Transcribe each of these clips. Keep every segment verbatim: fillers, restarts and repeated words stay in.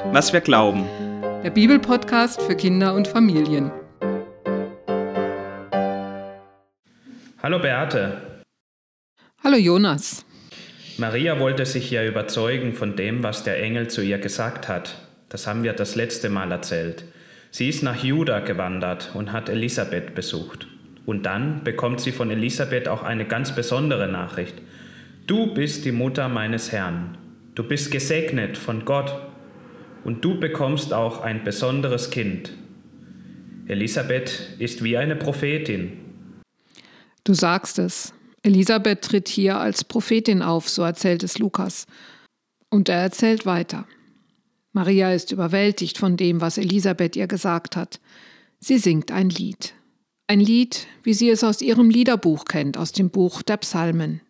was wir glauben. Der Bibelpodcast für Kinder und Familien. Hallo Beate. Hallo Jonas. Maria wollte sich ja überzeugen von dem, was der Engel zu ihr gesagt hat. Das haben wir das letzte Mal erzählt. Sie ist nach Juda gewandert und hat Elisabeth besucht. Und dann bekommt sie von Elisabeth auch eine ganz besondere Nachricht. Du bist die Mutter meines Herrn. Du bist gesegnet von Gott und du bekommst auch ein besonderes Kind. Elisabeth ist wie eine Prophetin. Du sagst es. Elisabeth tritt hier als Prophetin auf, so erzählt es Lukas. Und er erzählt weiter. Maria ist überwältigt von dem, was Elisabeth ihr gesagt hat. Sie singt ein Lied. Ein Lied, wie sie es aus ihrem Liederbuch kennt, aus dem Buch der Psalmen.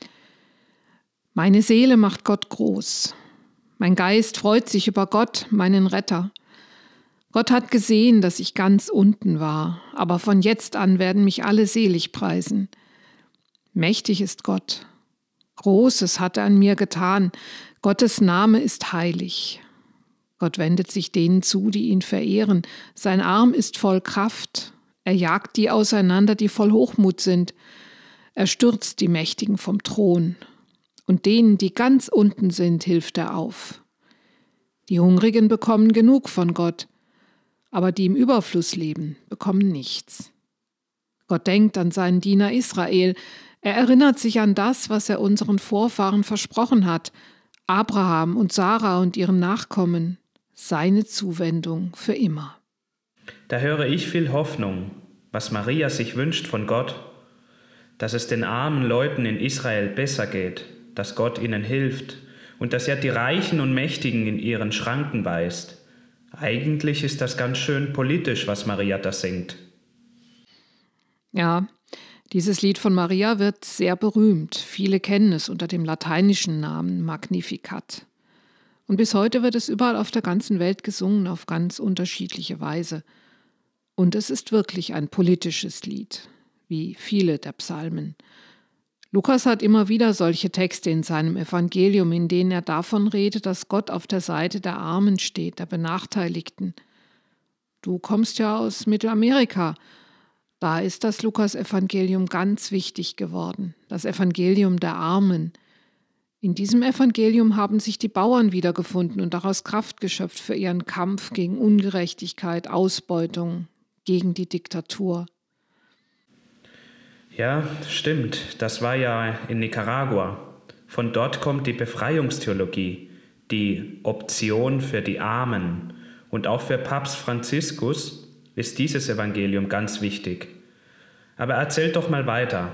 Meine Seele macht Gott groß. Mein Geist freut sich über Gott, meinen Retter. Gott hat gesehen, dass ich ganz unten war, aber von jetzt an werden mich alle selig preisen. Mächtig ist Gott. Großes hat er an mir getan. Gottes Name ist heilig. Gott wendet sich denen zu, die ihn verehren. Sein Arm ist voll Kraft. Er jagt die auseinander, die voll Hochmut sind. Er stürzt die Mächtigen vom Thron. Und denen, die ganz unten sind, hilft er auf. Die Hungrigen bekommen genug von Gott, aber die im Überfluss leben, bekommen nichts. Gott denkt an seinen Diener Israel. Er erinnert sich an das, was er unseren Vorfahren versprochen hat, Abraham und Sarah und ihren Nachkommen, seine Zuwendung für immer. Da höre ich viel Hoffnung, was Maria sich wünscht von Gott, dass es den armen Leuten in Israel besser geht, dass Gott ihnen hilft und dass er die Reichen und Mächtigen in ihren Schranken weist. Eigentlich ist das ganz schön politisch, was Maria da singt. Ja, dieses Lied von Maria wird sehr berühmt. Viele kennen es unter dem lateinischen Namen Magnificat. Und bis heute wird es überall auf der ganzen Welt gesungen, auf ganz unterschiedliche Weise. Und es ist wirklich ein politisches Lied, wie viele der Psalmen. Lukas hat immer wieder solche Texte in seinem Evangelium, in denen er davon redet, dass Gott auf der Seite der Armen steht, der Benachteiligten. Du kommst ja aus Mittelamerika. Da ist das Lukas-Evangelium ganz wichtig geworden, das Evangelium der Armen. In diesem Evangelium haben sich die Bauern wiedergefunden und daraus Kraft geschöpft für ihren Kampf gegen Ungerechtigkeit, Ausbeutung, gegen die Diktatur. Ja, stimmt. Das war ja in Nicaragua. Von dort kommt die Befreiungstheologie, die Option für die Armen. Und auch für Papst Franziskus ist dieses Evangelium ganz wichtig. Aber erzähl doch mal weiter.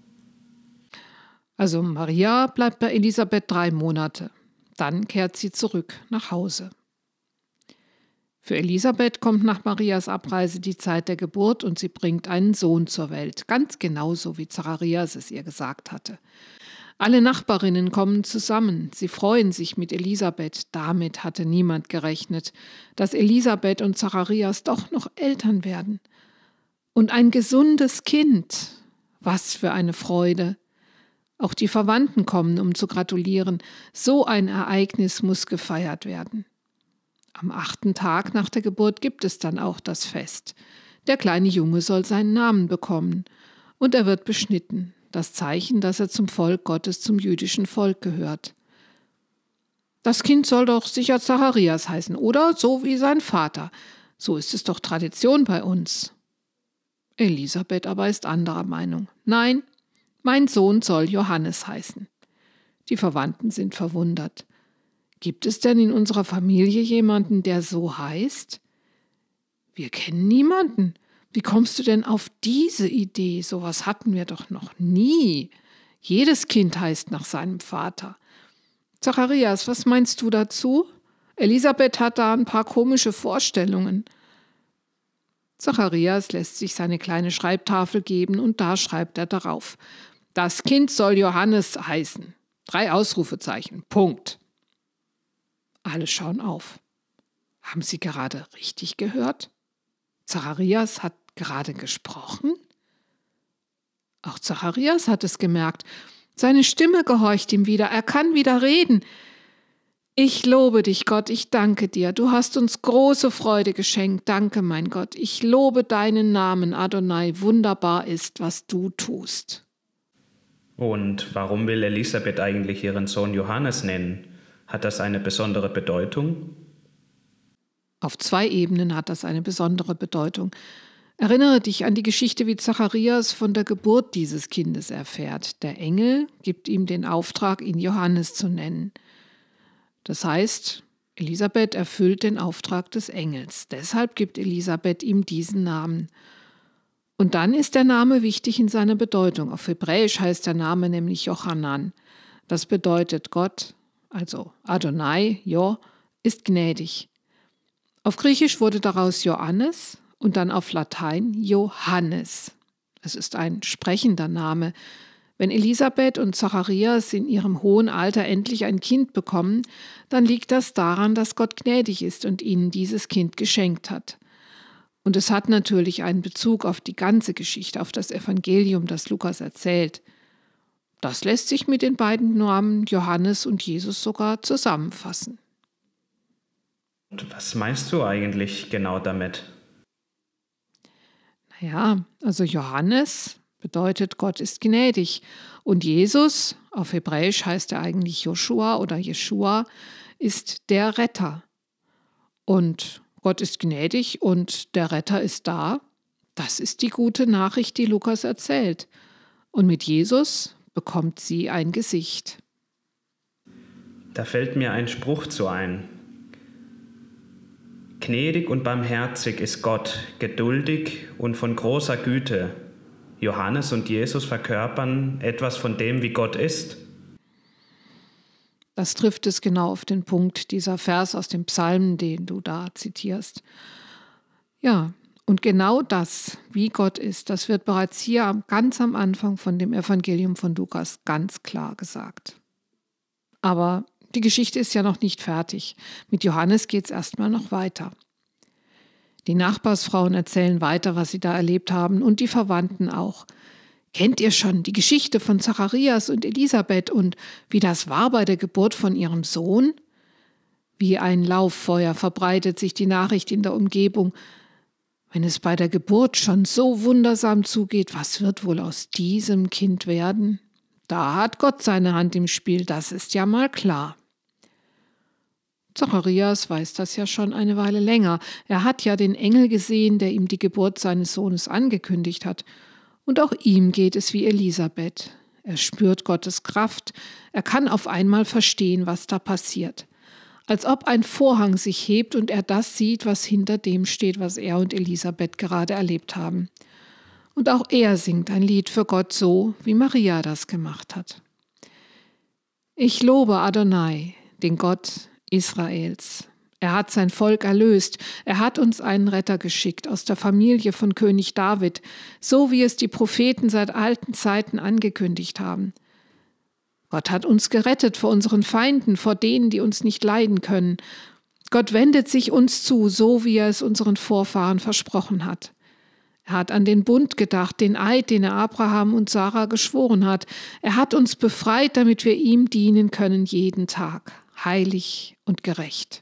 Also Maria bleibt bei Elisabeth drei Monate. Dann kehrt sie zurück nach Hause. Für Elisabeth kommt nach Marias Abreise die Zeit der Geburt und sie bringt einen Sohn zur Welt, ganz genauso wie Zacharias es ihr gesagt hatte. Alle Nachbarinnen kommen zusammen, sie freuen sich mit Elisabeth. Damit hatte niemand gerechnet, dass Elisabeth und Zacharias doch noch Eltern werden. Und ein gesundes Kind, was für eine Freude! Auch die Verwandten kommen, um zu gratulieren. So ein Ereignis muss gefeiert werden. Am achten Tag nach der Geburt gibt es dann auch das Fest. Der kleine Junge soll seinen Namen bekommen und er wird beschnitten, das Zeichen, dass er zum Volk Gottes, zum jüdischen Volk gehört. Das Kind soll doch sicher Zacharias heißen, oder? So wie sein Vater. So ist es doch Tradition bei uns. Elisabeth aber ist anderer Meinung. Nein, mein Sohn soll Johannes heißen. Die Verwandten sind verwundert. Gibt es denn in unserer Familie jemanden, der so heißt? Wir kennen niemanden. Wie kommst du denn auf diese Idee? Sowas hatten wir doch noch nie. Jedes Kind heißt nach seinem Vater. Zacharias, was meinst du dazu? Elisabeth hat da ein paar komische Vorstellungen. Zacharias lässt sich seine kleine Schreibtafel geben und da schreibt er darauf: Das Kind soll Johannes heißen. Drei Ausrufezeichen. Punkt. Alle schauen auf. Haben Sie gerade richtig gehört? Zacharias hat gerade gesprochen? Auch Zacharias hat es gemerkt. Seine Stimme gehorcht ihm wieder. Er kann wieder reden. Ich lobe dich, Gott, ich danke dir. Du hast uns große Freude geschenkt. Danke, mein Gott. Ich lobe deinen Namen, Adonai. Wunderbar ist, was du tust. Und warum will Elisabeth eigentlich ihren Sohn Johannes nennen? Hat das eine besondere Bedeutung? Auf zwei Ebenen hat das eine besondere Bedeutung. Erinnere dich an die Geschichte, wie Zacharias von der Geburt dieses Kindes erfährt. Der Engel gibt ihm den Auftrag, ihn Johannes zu nennen. Das heißt, Elisabeth erfüllt den Auftrag des Engels. Deshalb gibt Elisabeth ihm diesen Namen. Und dann ist der Name wichtig in seiner Bedeutung. Auf Hebräisch heißt der Name nämlich Jochanan. Das bedeutet Gott, also Adonai, Jo, ist gnädig. Auf Griechisch wurde daraus Johannes und dann auf Latein Johannes. Es ist ein sprechender Name. Wenn Elisabeth und Zacharias in ihrem hohen Alter endlich ein Kind bekommen, dann liegt das daran, dass Gott gnädig ist und ihnen dieses Kind geschenkt hat. Und es hat natürlich einen Bezug auf die ganze Geschichte, auf das Evangelium, das Lukas erzählt. Das lässt sich mit den beiden Namen Johannes und Jesus sogar zusammenfassen. Und was meinst du eigentlich genau damit? Naja, also Johannes bedeutet, Gott ist gnädig. Und Jesus, auf Hebräisch heißt er eigentlich Joshua oder Jeschua, ist der Retter. Und Gott ist gnädig und der Retter ist da. Das ist die gute Nachricht, die Lukas erzählt. Und mit Jesus bekommt sie ein Gesicht. Da fällt mir ein Spruch zu ein. Gnädig und barmherzig ist Gott, geduldig und von großer Güte. Johannes und Jesus verkörpern etwas von dem, wie Gott ist. Das trifft es genau auf den Punkt, dieser Vers aus dem Psalm, den du da zitierst. Ja, und genau das, wie Gott ist, das wird bereits hier ganz am Anfang von dem Evangelium von Lukas ganz klar gesagt. Aber die Geschichte ist ja noch nicht fertig. Mit Johannes geht es erstmal noch weiter. Die Nachbarsfrauen erzählen weiter, was sie da erlebt haben, und die Verwandten auch. Kennt ihr schon die Geschichte von Zacharias und Elisabeth und wie das war bei der Geburt von ihrem Sohn? Wie ein Lauffeuer verbreitet sich die Nachricht in der Umgebung. Wenn es bei der Geburt schon so wundersam zugeht, was wird wohl aus diesem Kind werden? Da hat Gott seine Hand im Spiel, das ist ja mal klar. Zacharias weiß das ja schon eine Weile länger. Er hat ja den Engel gesehen, der ihm die Geburt seines Sohnes angekündigt hat. Und auch ihm geht es wie Elisabeth. Er spürt Gottes Kraft. Er kann auf einmal verstehen, was da passiert. Als ob ein Vorhang sich hebt und er das sieht, was hinter dem steht, was er und Elisabeth gerade erlebt haben. Und auch er singt ein Lied für Gott so, wie Maria das gemacht hat. Ich lobe Adonai, den Gott Israels. Er hat sein Volk erlöst. Er hat uns einen Retter geschickt aus der Familie von König David, so wie es die Propheten seit alten Zeiten angekündigt haben. Gott hat uns gerettet vor unseren Feinden, vor denen, die uns nicht leiden können. Gott wendet sich uns zu, so wie er es unseren Vorfahren versprochen hat. Er hat an den Bund gedacht, den Eid, den er Abraham und Sarah geschworen hat. Er hat uns befreit, damit wir ihm dienen können jeden Tag, heilig und gerecht.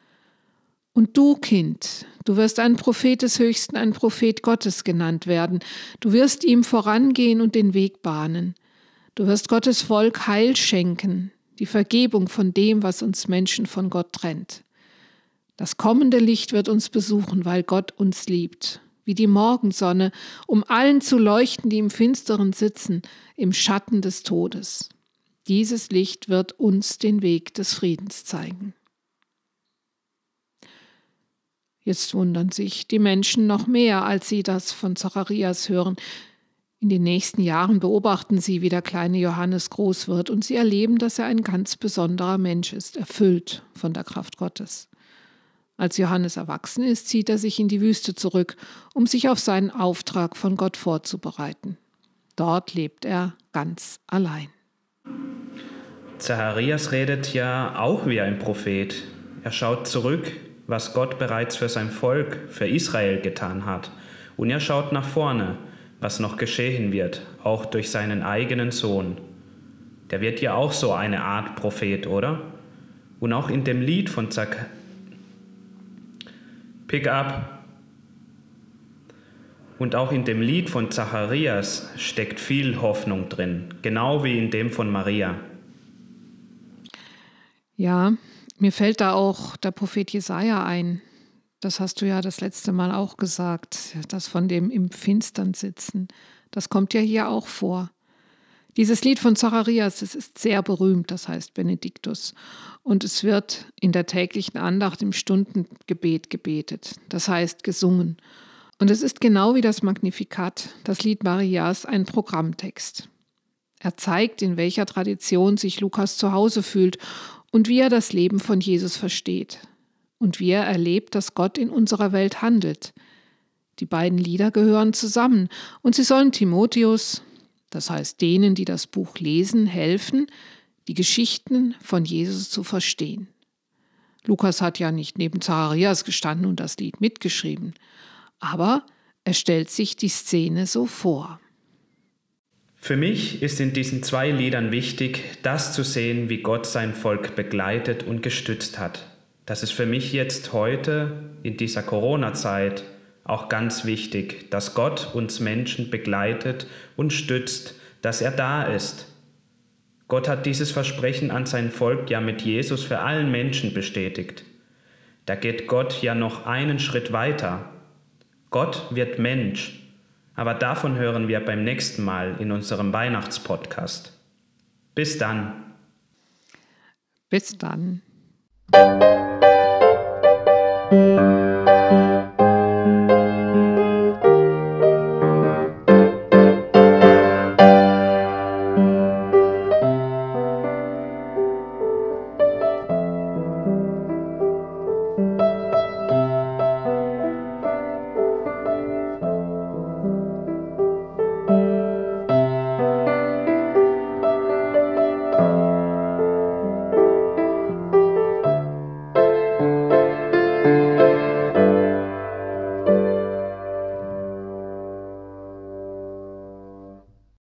Und du, Kind, du wirst ein Prophet des Höchsten, ein Prophet Gottes genannt werden. Du wirst ihm vorangehen und den Weg bahnen. Du wirst Gottes Volk Heil schenken, die Vergebung von dem, was uns Menschen von Gott trennt. Das kommende Licht wird uns besuchen, weil Gott uns liebt, wie die Morgensonne, um allen zu leuchten, die im Finsteren sitzen, im Schatten des Todes. Dieses Licht wird uns den Weg des Friedens zeigen. Jetzt wundern sich die Menschen noch mehr, als sie das von Zacharias hören. In den nächsten Jahren beobachten sie, wie der kleine Johannes groß wird, und sie erleben, dass er ein ganz besonderer Mensch ist, erfüllt von der Kraft Gottes. Als Johannes erwachsen ist, zieht er sich in die Wüste zurück, um sich auf seinen Auftrag von Gott vorzubereiten. Dort lebt er ganz allein. Zacharias redet ja auch wie ein Prophet. Er schaut zurück, was Gott bereits für sein Volk, für Israel getan hat. Und er schaut nach vorne, was noch geschehen wird, auch durch seinen eigenen Sohn. Der wird ja auch so eine Art Prophet, oder? Und auch in dem Lied von Zach... Pick up. Und auch in dem Lied von Zacharias steckt viel Hoffnung drin, genau wie in dem von Maria. Ja, mir fällt da auch der Prophet Jesaja ein. Das hast du ja das letzte Mal auch gesagt, das von dem im Finstern sitzen. Das kommt ja hier auch vor. Dieses Lied von Zacharias, das ist sehr berühmt, das heißt Benediktus. Und es wird in der täglichen Andacht im Stundengebet gebetet, das heißt gesungen. Und es ist genau wie das Magnificat, das Lied Marias, ein Programmtext. Er zeigt, in welcher Tradition sich Lukas zu Hause fühlt und wie er das Leben von Jesus versteht. Und wie er erlebt, dass Gott in unserer Welt handelt. Die beiden Lieder gehören zusammen und sie sollen Timotheus, das heißt denen, die das Buch lesen, helfen, die Geschichten von Jesus zu verstehen. Lukas hat ja nicht neben Zacharias gestanden und das Lied mitgeschrieben, aber er stellt sich die Szene so vor. Für mich ist in diesen zwei Liedern wichtig, das zu sehen, wie Gott sein Volk begleitet und gestützt hat. Das ist für mich jetzt heute in dieser Corona-Zeit auch ganz wichtig, dass Gott uns Menschen begleitet und stützt, dass er da ist. Gott hat dieses Versprechen an sein Volk ja mit Jesus für allen Menschen bestätigt. Da geht Gott ja noch einen Schritt weiter. Gott wird Mensch, aber davon hören wir beim nächsten Mal in unserem Weihnachtspodcast. Bis dann. Bis dann.